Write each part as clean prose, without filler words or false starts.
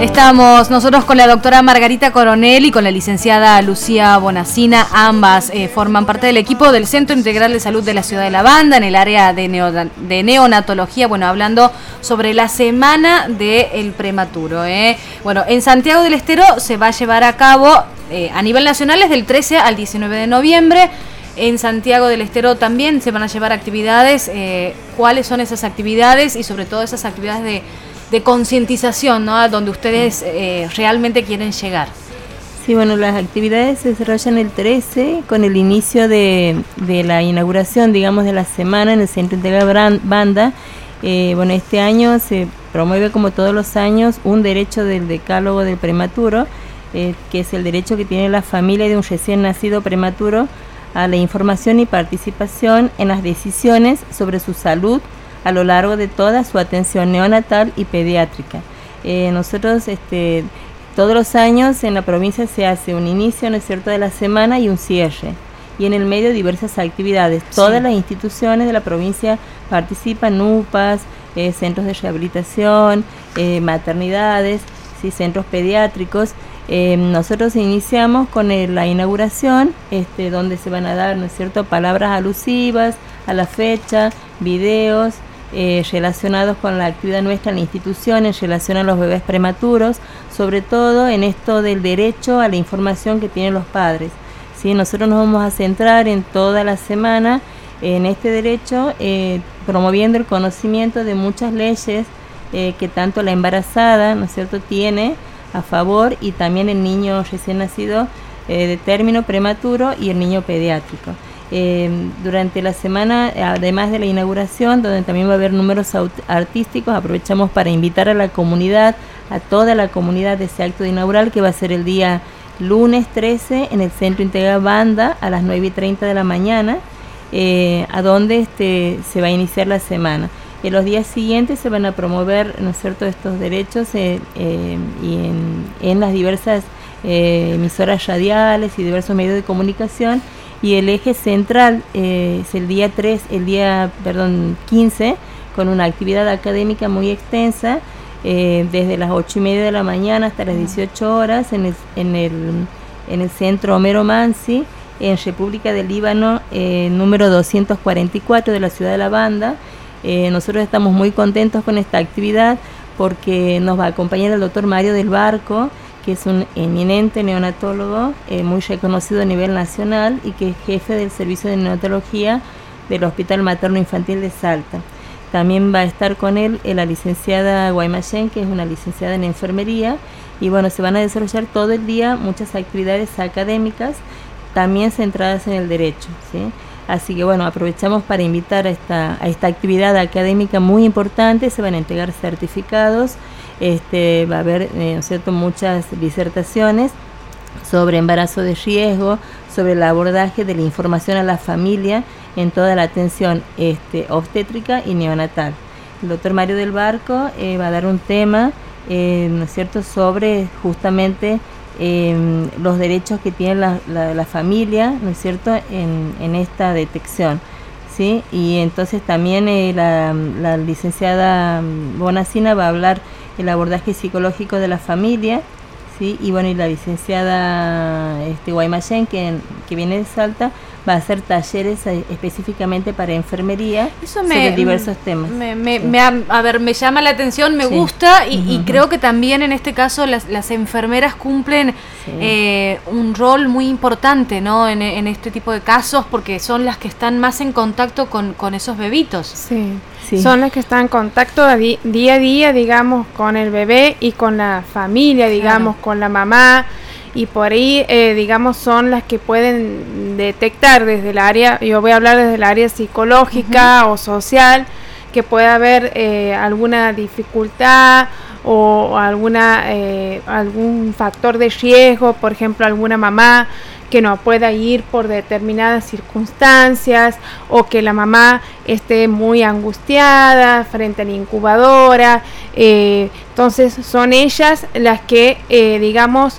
Estamos nosotros con la doctora Margarita Coronel y con la licenciada Lucía Bonacina. Ambas forman parte del equipo del Centro Integral de Salud de la Ciudad de la Banda en el área de neonatología. Bueno, hablando sobre la semana del prematuro. Bueno, en Santiago del Estero se va a llevar a cabo a nivel nacional es del 13 al 19 de noviembre. En Santiago del Estero también se van a llevar actividades. ¿Cuáles son esas actividades? Y sobre todo esas actividades de concientización, ¿no? Donde ustedes realmente quieren llegar. Sí, bueno, las actividades se desarrollan el 13 con el inicio de la inauguración, digamos, de la semana en el Centro Integral Banda. Bueno, este año se promueve, como todos los años, un derecho del decálogo del prematuro, que es el derecho que tiene la familia de un recién nacido prematuro a la información y participación en las decisiones sobre su salud a lo largo de toda su atención neonatal y pediátrica. Nosotros todos los años en la provincia se hace un inicio, ¿no es cierto?, de la semana y un cierre. Y en el medio diversas actividades. Sí. Todas las instituciones de la provincia participan, UPAs, centros de rehabilitación, maternidades, ¿sí?, centros pediátricos. Nosotros iniciamos con la inauguración, donde se van a dar, ¿no es cierto?, palabras alusivas a la fecha, videos relacionados con la actividad nuestra en la institución en relación a los bebés prematuros, sobre todo en esto del derecho a la información que tienen los padres. ¿Sí? Nosotros nos vamos a centrar en toda la semana en este derecho, promoviendo el conocimiento de muchas leyes que tanto la embarazada, ¿no es cierto?, tiene a favor, y también el niño recién nacido de término prematuro y el niño pediátrico. Durante la semana, además de la inauguración, donde también va a haber números artísticos, aprovechamos para invitar a la comunidad, a toda la comunidad, de ese acto inaugural que va a ser el día lunes 13 en el Centro Integral Banda a las 9:30 de la mañana, a donde se va a iniciar la semana. En los días siguientes se van a promover, ¿no es cierto?, estos derechos y en las diversas emisoras radiales y diversos medios de comunicación. Y el eje central es el día 15, con una actividad académica muy extensa, desde las 8:30 de la mañana hasta las 18 horas en el Centro Homero Mansi, en República del Líbano, número 244 de la Ciudad de la Banda. Nosotros estamos muy contentos con esta actividad porque nos va a acompañar el doctor Mario del Barco, que es un eminente neonatólogo muy reconocido a nivel nacional y que es jefe del servicio de neonatología del Hospital Materno Infantil de Salta. También va a estar con él la licenciada Guaymallén, que es una licenciada en enfermería, y bueno, se van a desarrollar todo el día muchas actividades académicas, también centradas en el derecho, ¿sí? Así que bueno, aprovechamos para invitar a esta actividad académica muy importante. Se van a entregar certificados, va a haber, ¿no es cierto?, muchas disertaciones sobre embarazo de riesgo, sobre el abordaje de la información a la familia en toda la atención obstétrica y neonatal. El doctor Mario del Barco va a dar un tema, ¿no es cierto?, sobre justamente los derechos que tiene la familia, ¿no es cierto?, en esta detección, ¿sí? Y entonces también la licenciada Bonacina va a hablar el abordaje psicológico de la familia, ¿sí? Y bueno, y la licenciada Guaymallén, que viene de Salta, va a hacer talleres específicamente para enfermería sobre diversos temas. Me llama la atención, me gusta, y creo que también en este caso las enfermeras cumplen un rol muy importante, ¿no?, en este tipo de casos, porque son las que están más en contacto con esos bebitos. Sí. Son las que están en contacto día a día, digamos, con el bebé y con la familia, digamos, con la mamá. Y por ahí, digamos, son las que pueden detectar desde el área, yo voy a hablar desde el área psicológica o social, que pueda haber alguna dificultad o algún factor de riesgo, por ejemplo, alguna mamá que no pueda ir por determinadas circunstancias, o que la mamá esté muy angustiada frente a la incubadora. Entonces son ellas las que digamos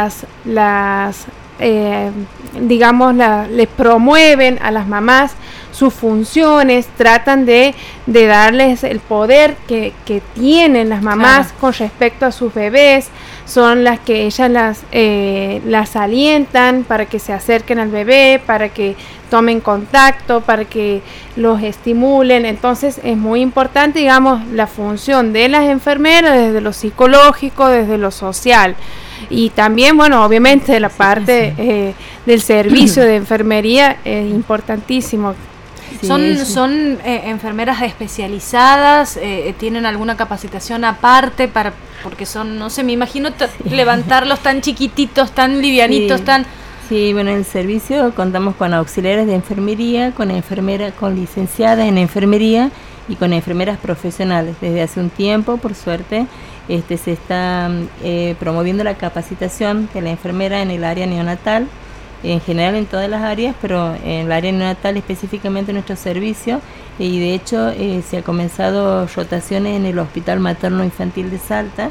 les promueven a las mamás sus funciones, tratan de darles el poder que tienen las mamás, claro, con respecto a sus bebés. Son las que ellas las alientan para que se acerquen al bebé, para que tomen contacto, para que los estimulen. Entonces es muy importante, digamos, la función de las enfermeras desde lo psicológico, desde lo social. Y también, bueno, obviamente la parte del servicio de enfermería es importantísimo. Sí, son enfermeras especializadas, tienen alguna capacitación aparte porque son, no sé, me imagino levantarlos tan chiquititos, tan livianitos, tan... Sí, bueno, en el servicio contamos con auxiliares de enfermería, con licenciadas en enfermería y con enfermeras profesionales. Desde hace un tiempo, por suerte, se está promoviendo la capacitación de la enfermera en el área neonatal, en general en todas las áreas, pero en el área neonatal específicamente en nuestro servicio, y de hecho se ha comenzado rotaciones en el Hospital Materno Infantil de Salta,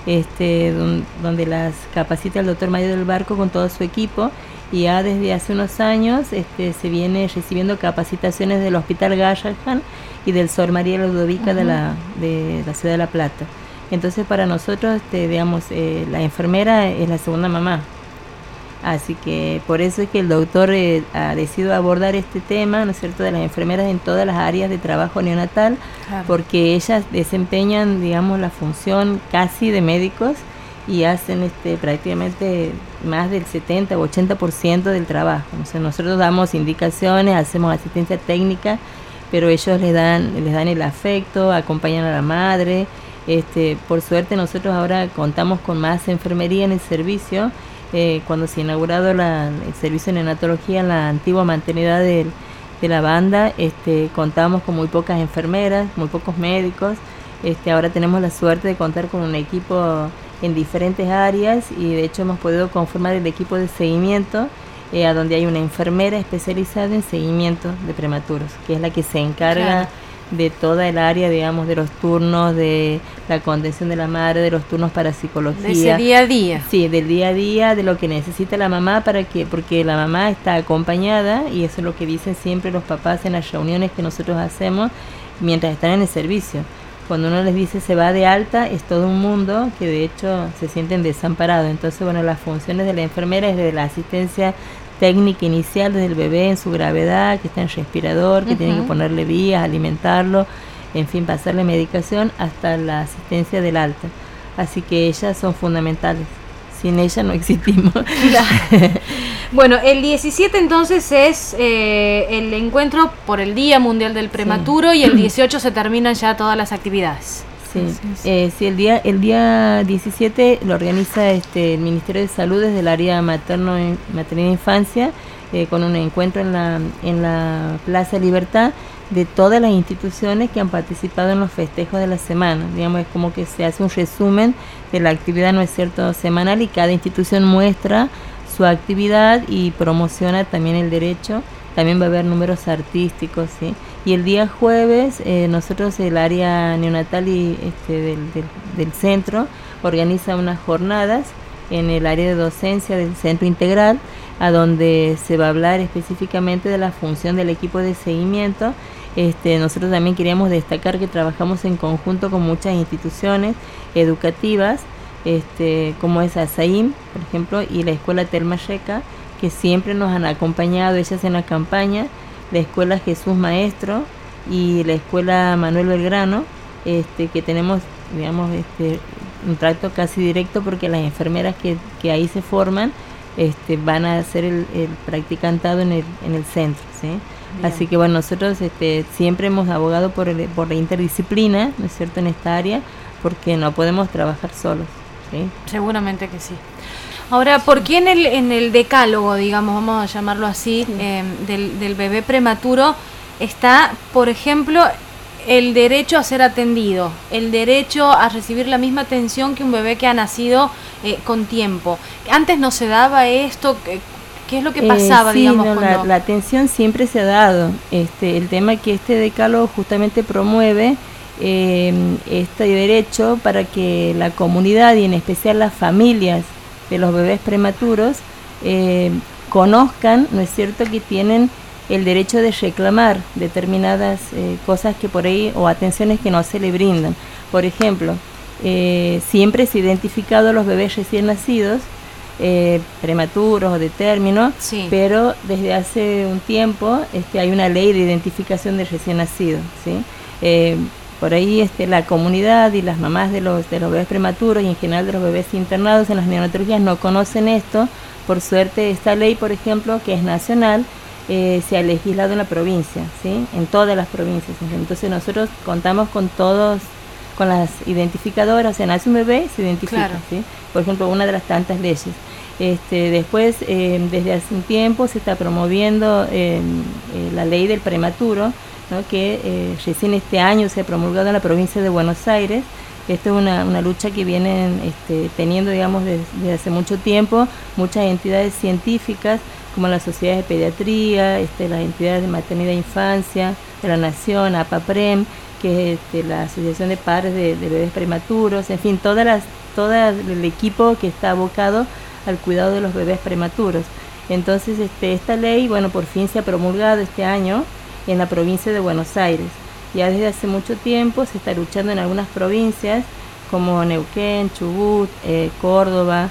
donde las capacita el doctor Mario del Barco con todo su equipo, y ya desde hace unos años se viene recibiendo capacitaciones del Hospital Garrahan y del Sor María Ludovica de la Ciudad de La Plata. Entonces para nosotros, digamos, la enfermera es la segunda mamá. Así que por eso es que el doctor ha decidido abordar este tema, ¿no es cierto?, de las enfermeras en todas las áreas de trabajo neonatal, claro, porque ellas desempeñan, digamos, la función casi de médicos y hacen prácticamente más del 70 o 80% del trabajo. O sea, nosotros damos indicaciones, hacemos asistencia técnica, pero ellos les dan el afecto, acompañan a la madre. Por suerte nosotros ahora contamos con más enfermería en el servicio. Cuando se ha inaugurado el servicio de neonatología en la antigua maternidad de la banda, contábamos con muy pocas enfermeras, muy pocos médicos. Ahora tenemos la suerte de contar con un equipo en diferentes áreas, y de hecho hemos podido conformar el equipo de seguimiento, a donde hay una enfermera especializada en seguimiento de prematuros, que es la que se encarga, claro, de toda el área, digamos, de los turnos, de la contención de la madre, de los turnos para psicología. De ese día a día. Sí, del día a día, de lo que necesita la mamá, porque la mamá está acompañada, y eso es lo que dicen siempre los papás en las reuniones que nosotros hacemos mientras están en el servicio. Cuando uno les dice se va de alta, es todo un mundo que de hecho se sienten desamparados. Entonces, bueno, las funciones de la enfermera es desde la asistencia técnica inicial desde el bebé en su gravedad, que está en respirador, que tienen que ponerle vías, alimentarlo, en fin, pasarle medicación, hasta la asistencia del alta. Así que ellas son fundamentales. Sin ellas no existimos. Bueno, el 17 entonces es el encuentro por el Día Mundial del Prematuro, sí, y el 18 se terminan ya todas las actividades. Sí, sí, el día 17 lo organiza el Ministerio de Salud desde el área maternidad e infancia, con un encuentro en la Plaza Libertad de todas las instituciones que han participado en los festejos de la semana. Digamos, es como que se hace un resumen de la actividad, ¿no es cierto?, semanal, y cada institución muestra su actividad y promociona también el derecho. También va a haber números artísticos, ¿sí? Y el día jueves, nosotros, el área neonatal y del centro, organiza unas jornadas en el área de docencia del centro integral, a donde se va a hablar específicamente de la función del equipo de seguimiento. Nosotros también queríamos destacar que trabajamos en conjunto con muchas instituciones educativas, como es ASAIM, por ejemplo, y la Escuela Telma Checa, que siempre nos han acompañado ellas en la campaña, la Escuela Jesús Maestro y la Escuela Manuel Belgrano, que tenemos, digamos, un trato casi directo, porque las enfermeras que ahí se forman van a hacer el practicantado en el centro, ¿sí? Así que bueno, nosotros siempre hemos abogado por la interdisciplina, ¿no es cierto?, en esta área, porque no podemos trabajar solos, ¿sí? Seguramente que sí. Ahora, ¿por qué en el decálogo, digamos, vamos a llamarlo así, sí, del bebé prematuro está, por ejemplo, el derecho a ser atendido, el derecho a recibir la misma atención que un bebé que ha nacido con tiempo? Antes no se daba esto. ¿Qué es lo que pasaba, sí, digamos? No, la atención siempre se ha dado. El tema es que este decálogo justamente promueve este derecho para que la comunidad, y en especial las familias de los bebés prematuros, conozcan, ¿no es cierto?, que tienen el derecho de reclamar determinadas cosas que por ahí, o atenciones que no se le brindan. Por ejemplo, siempre se ha identificado a los bebés recién nacidos, prematuros o de término, sí, pero desde hace un tiempo hay una ley de identificación de recién nacidos, ¿sí? Por ahí la comunidad y las mamás de los bebés prematuros y en general de los bebés internados en las neonatologías no conocen esto. Por suerte esta ley, por ejemplo, que es nacional, se ha legislado en la provincia, ¿sí? En todas las provincias. Entonces nosotros contamos con con las identificadoras. O sea, nace un bebé y se identifica, claro, ¿sí? Por ejemplo, una de las tantas leyes. Después, desde hace un tiempo se está promoviendo la ley del prematuro, ¿no? Que recién este año se ha promulgado en la provincia de Buenos Aires. Esta es una lucha que vienen teniendo, digamos, desde hace mucho tiempo muchas entidades científicas, como la Sociedad de Pediatría, las entidades de maternidad e infancia de la Nación, APAPREM, que es la Asociación de Padres de Bebés Prematuros, en fin, todo el equipo que está abocado al cuidado de los bebés prematuros. Entonces, esta ley, bueno, por fin se ha promulgado este año en la provincia de Buenos Aires. Ya desde hace mucho tiempo se está luchando en algunas provincias como Neuquén, Chubut, Córdoba,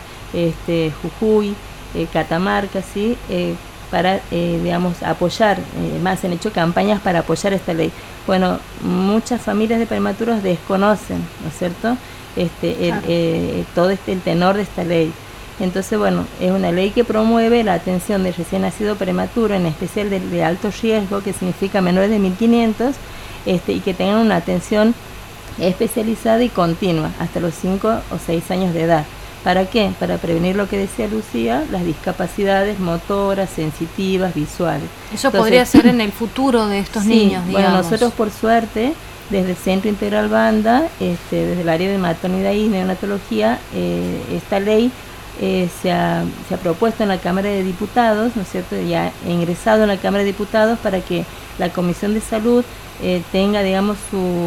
Jujuy, Catamarca, ¿sí? Para, digamos, apoyar, más se han hecho campañas para apoyar esta ley. Bueno, muchas familias de prematuros desconocen, ¿no es cierto?, claro, todo el tenor de esta ley. Entonces, bueno, es una ley que promueve la atención del recién nacido prematuro, en especial de alto riesgo, que significa menores de 1500, y que tengan una atención especializada y continua hasta los 5 o 6 años de edad. ¿Para qué? Para prevenir lo que decía Lucía, las discapacidades motoras, sensitivas, visuales. Eso podría ser en el futuro de estos niños, digamos. Bueno, nosotros por suerte, desde el Centro Integral Banda, desde el área de maternidad y neonatología, esta ley se ha propuesto en la Cámara de Diputados, ¿no es cierto?, ya ha ingresado en la Cámara de Diputados para que la Comisión de Salud tenga, digamos,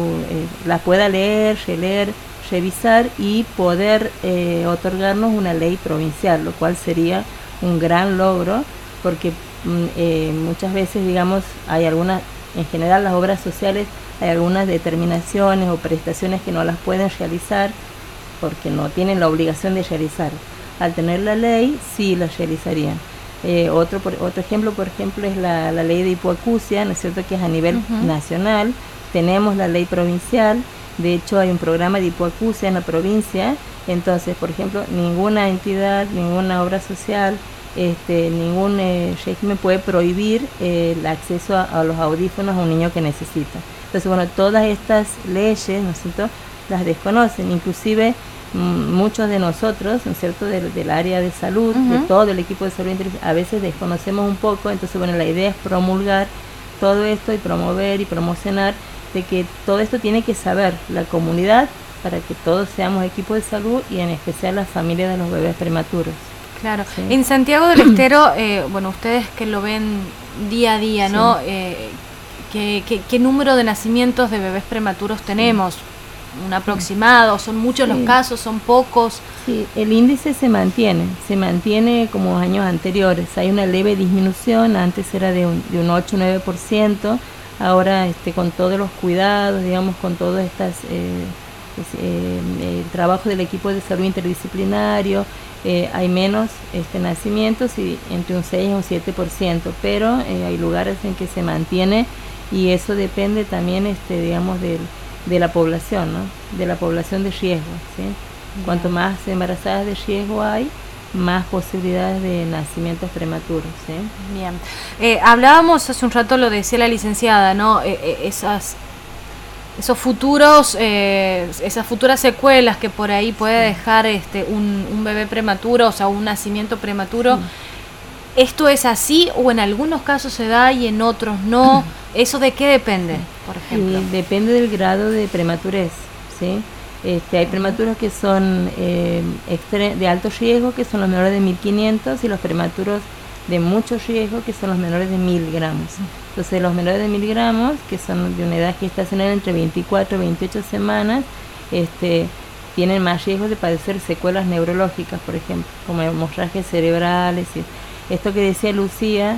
la pueda leer, releer, revisar y poder otorgarnos una ley provincial, lo cual sería un gran logro, porque muchas veces, digamos, hay algunas, en general las obras sociales, hay algunas determinaciones o prestaciones que no las pueden realizar porque no tienen la obligación de realizar. Al tener la ley, sí las realizarían. Otro ejemplo, por ejemplo, es la ley de hipoacusia, ¿no es cierto?, que es a nivel nacional. Tenemos la ley provincial. De hecho, hay un programa de hipoacusia en la provincia. Entonces, por ejemplo, ninguna entidad, ninguna obra social, ningún régimen puede prohibir el acceso a los audífonos a un niño que necesita. Entonces, bueno, todas estas leyes, ¿no es cierto?, las desconocen. Inclusive muchos de nosotros, ¿no es cierto?, del área de salud, de todo el equipo de salud, a veces desconocemos un poco. Entonces, bueno, la idea es promulgar todo esto y promover y promocionar de que todo esto tiene que saber la comunidad para que todos seamos equipo de salud y en especial las familias de los bebés prematuros. Claro. Sí. En Santiago del Estero, bueno, ustedes que lo ven día a día, sí, ¿no? ¿Qué número de nacimientos de bebés prematuros tenemos? ¿Un aproximado? ¿Son muchos los casos? ¿Son pocos? Sí, el índice se mantiene como años anteriores. Hay una leve disminución, antes era de un 8-9%, ahora con todos los cuidados, digamos, con todo el trabajo del equipo de salud interdisciplinario, hay menos nacimientos, y entre un 6 y un 7%, pero hay lugares en que se mantiene, y eso depende también, digamos, de la población, ¿no?, de la población de riesgo, ¿sí? Cuanto más embarazadas de riesgo hay, más posibilidades de nacimientos prematuros, ¿sí? Bien. Hablábamos hace un rato, lo decía la licenciada, ¿no? Esos futuros, esas futuras secuelas que por ahí puede dejar un bebé prematuro, o sea, un nacimiento prematuro. Sí. ¿Esto es así o en algunos casos se da y en otros no? ¿Eso de qué depende, por ejemplo? Sí, depende del grado de prematurez, ¿sí? Hay prematuros que son de alto riesgo, que son los menores de 1500, y los prematuros de mucho riesgo, que son los menores de 1000 gramos. Entonces, los menores de 1000 gramos, que son de una edad gestacional entre 24 y 28 semanas, tienen más riesgo de padecer secuelas neurológicas, por ejemplo, como hemorragias cerebrales. Esto que decía Lucía,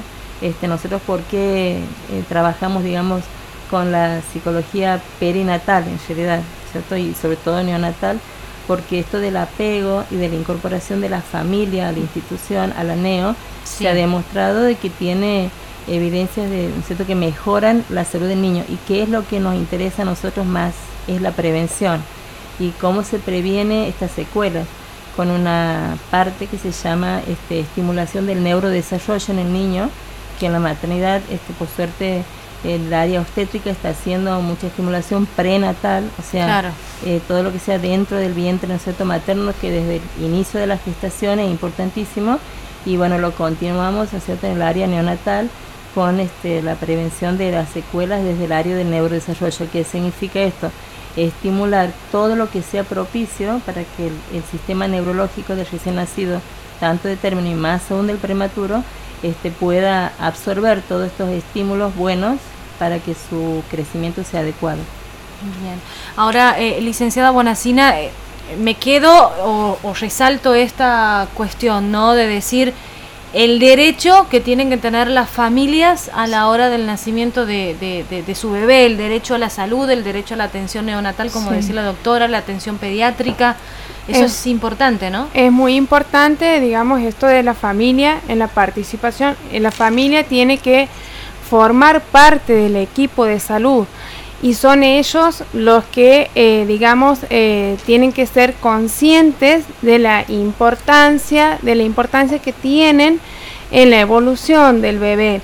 nosotros por qué trabajamos, digamos, con la psicología perinatal en realidad, ¿cierto? Y sobre todo neonatal, porque esto del apego y de la incorporación de la familia a la institución, a la neo, se ha demostrado de que tiene evidencias de, ¿cierto?, que mejoran la salud del niño. ¿Y qué es lo que nos interesa a nosotros más? Es la prevención. ¿Y cómo se previene estas secuelas? Con una parte que se llama estimulación del neurodesarrollo en el niño, que en la maternidad, por suerte, el área obstétrica está haciendo mucha estimulación prenatal, o sea, todo lo que sea dentro del vientre, ¿no es cierto?, materno, que desde el inicio de la gestación es importantísimo, y bueno, lo continuamos, ¿no es cierto?, en el área neonatal con la prevención de las secuelas desde el área del neurodesarrollo. ¿Qué significa esto? Estimular todo lo que sea propicio para que el sistema neurológico del recién nacido, tanto de término y más aún del prematuro, pueda absorber todos estos estímulos buenos para que su crecimiento sea adecuado. Bien. Ahora, licenciada Bonacina, me quedo o resalto esta cuestión, ¿no?, de decir el derecho que tienen que tener las familias a la hora del nacimiento de su bebé, el derecho a la salud, el derecho a la atención neonatal, como decía la doctora, la atención pediátrica. Eso es importante, ¿no? Es muy importante, digamos, esto de la familia, en la participación. La familia tiene que formar parte del equipo de salud y son ellos los que, tienen que ser conscientes de la importancia que tienen en la evolución del bebé.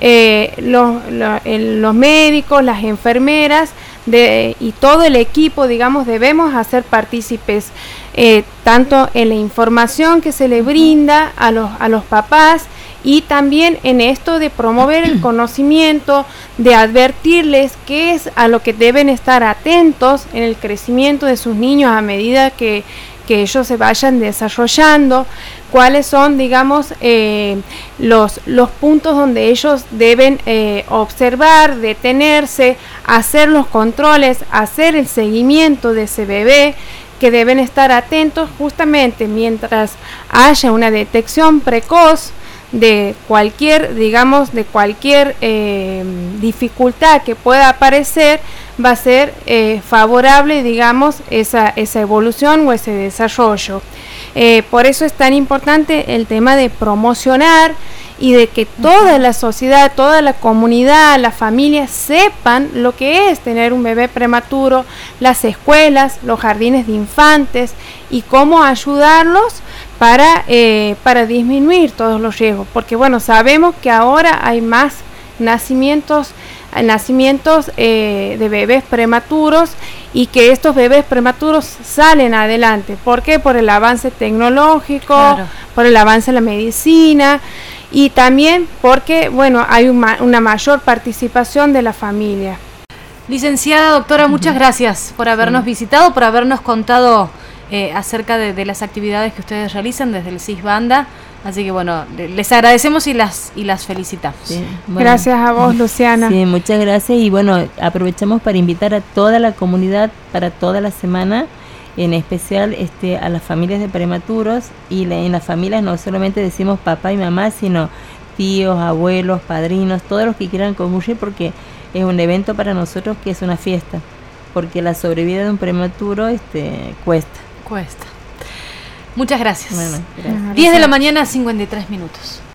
Los médicos, las enfermeras y todo el equipo, digamos, debemos hacer partícipes tanto en la información que se le brinda a los papás, y también en esto de promover el conocimiento, de advertirles qué es a lo que deben estar atentos en el crecimiento de sus niños a medida que ellos se vayan desarrollando, cuáles son, digamos, los puntos donde ellos deben observar, detenerse, hacer los controles, hacer el seguimiento de ese bebé, que deben estar atentos justamente mientras haya una detección precoz de cualquier, dificultad que pueda aparecer, va a ser favorable, digamos, esa evolución o ese desarrollo. Por eso es tan importante el tema de promocionar y de que toda la sociedad, toda la comunidad, la familia sepan lo que es tener un bebé prematuro, las escuelas, los jardines de infantes y cómo ayudarlos para disminuir todos los riesgos, porque bueno, sabemos que ahora hay más nacimientos de bebés prematuros, y que estos bebés prematuros salen adelante. ¿Por qué? Por el avance tecnológico, por el avance en la medicina, y también porque bueno, hay una mayor participación de la familia. Licenciada, doctora, muchas gracias por habernos visitado, por habernos contado acerca de las actividades que ustedes realizan desde el CIS Banda. Así que bueno, les agradecemos y las felicitamos. Sí, bueno. Gracias a vos, Luciana. Sí, muchas gracias, y bueno, aprovechamos para invitar a toda la comunidad para toda la semana, en especial a las familias de prematuros, y en las familias no solamente decimos papá y mamá, sino tíos, abuelos, padrinos, todos los que quieran concurrir, porque es un evento para nosotros que es una fiesta, porque la sobrevida de un prematuro cuesta. Muchas gracias. Bueno, gracias. 10 de la mañana, 53 minutos.